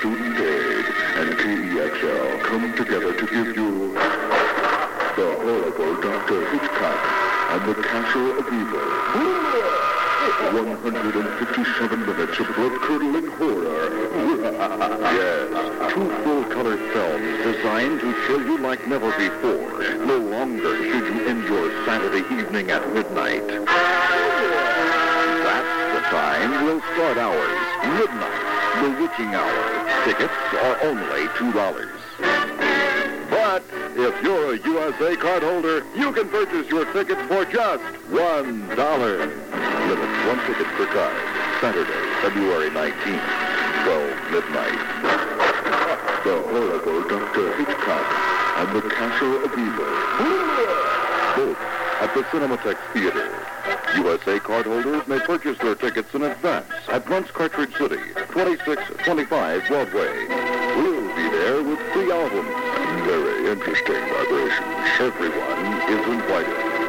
Student Aid and KEXL come together to give you the horrible Dr. Hitchcock and the Castle of Evil. 157 minutes of blood-curdling horror. Yes, two full-color films designed to chill you like never before. No longer should you end your Saturday evening at midnight. That's the time we'll start ours. Midnight, the witching hour. Tickets are only $2. But if you're a USA card holder, you can purchase your tickets for just $1. Limit one ticket per card. Saturday, February 19th, 12 midnight. The horrible Dr. Hitchcock and the Castle of Evil. Both at the Cinemathex Theater. USA cardholders may purchase their tickets in advance at Once Cartridge City, 2625 Broadway. We'll be there with free albums and very interesting vibrations. Everyone is invited.